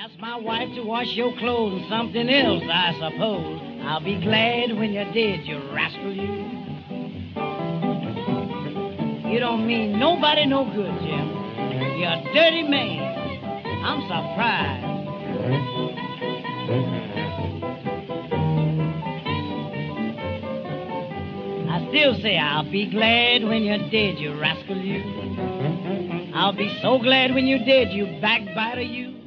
Ask my wife to wash your clothes and something else, I suppose. I'll be glad when you're dead, you rascal, you. You don't mean nobody no good, Jim. You're a dirty man. I'm surprised. I still say I'll be glad when you're dead, you rascal, you. I'll be so glad when you're dead, you backbiter, you.